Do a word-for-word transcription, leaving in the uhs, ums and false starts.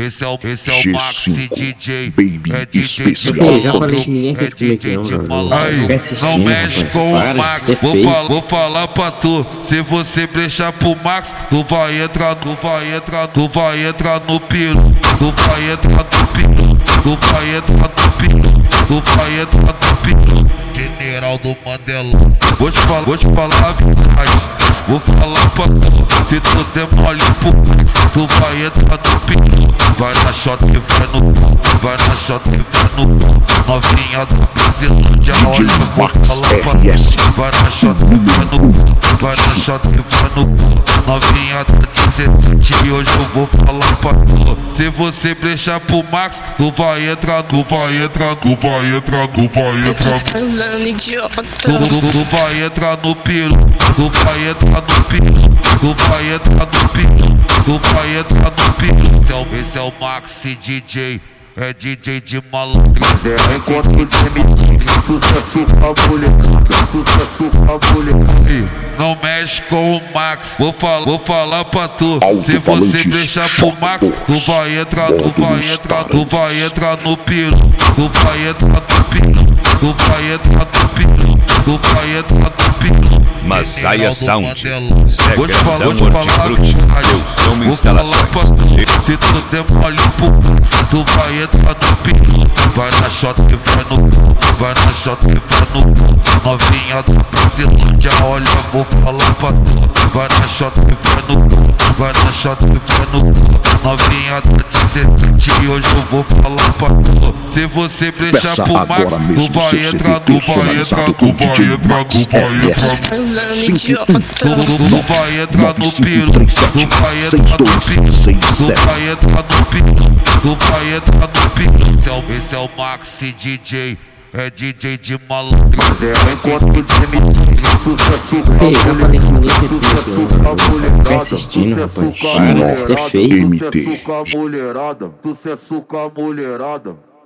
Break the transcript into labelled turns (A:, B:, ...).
A: esse é o, esse é o Maxi D J,
B: Baby
A: é D J de
B: especial.
C: Já falei que ninguém
A: é
C: quer
A: D
C: te
A: J de malandro.
C: Aí,
A: Não mexe com o Max, vou,
C: feio.
A: fal vou falar pra tu. Se você brechar pro Max, tu vai entrar, tu vai entrar, tu vai entrar no pilo, tu vai entrar no pilo, tu vai entrar no pilo, tu vai entrar no pilo. General do Mandela, vou te falar, vou te falar a verdade, vou falar pra tu. Se tu der mole pro Max, tu vai entrar no pilo. Vai na shot que vai no pau, vai na shot que vai no pau. Novinha da Brasilândia, olha, eu vou falar pra tu. Vai na shot que vai no pau, vai na shot que vai no pau. Novinha da dezessete e hoje eu vou falar pra tu. Se você brechar pro Max, tu vai entrar, tu vai entrar, tu vai entrar, tu vai entrar.
D: Transando, idiota.
A: Tu, tu, tu vai entrar no pilo, tu vai entrar no pilo, tu vai entrar no pilo, tu vai entrar no pilo. Esse é o, esse é o Maxi D J, é D J de malandro.
E: É encontro de M T, sucesso com a mulherada, sucesso com a mulherada.
A: Não mexe com o Max, vou, fal vou falar pra tu. Se você deixar pro Max, tu vai entrar, tu vai entrar, tu vai entrar no pilo, tu vai entrar no pilo, tu vai entrar no pilo, tu vai entrar no pilo.
F: Masaia Sound,
A: vou te falar, vou te falar,
F: Hortifruti, eu sou uma instalações.
A: Se tu der mole pro Max, tu vai entrar no pilo. Vai na shot que vai no pau, vai na shot que vai no pau. Novinha da Brasilândia, olha, eu vou falar pra tu. Vai na shot que vai no pau, vai na shot que vai no pau. Novinha da dezessete e hoje eu vou falar pra tu. Se você brechar
B: Peça
A: pro Max,
B: agora mesmo
A: tu vai
B: seu C D
A: entrar, tu vai entrar,
B: personalizado
A: tu
B: com
A: vai
B: D J
A: entrar,
B: Max
A: tu vai
B: R S.
A: entrar.
D: Transando, idiota.
A: Tu, tu vai entrar no pilo, tu vai
B: seis
A: entrar no
B: dois
A: pilo,
B: seis
A: tu
B: zero.
A: vai entrar no pilo, tu vai entrar no pilo. Esse é o, esse é o Maxi D J, é D J de malandro.
E: É encontro de M T, sucesso com a
C: Ei, já falei que ninguém quer te
E: sucesso com a mulherada,
C: Tá assistindo, rapaz?
E: sucesso com a
C: Para, você é
E: mulherada,
C: feio.
B: M T.
E: sucesso com a mulherada, sucesso com a mulherada.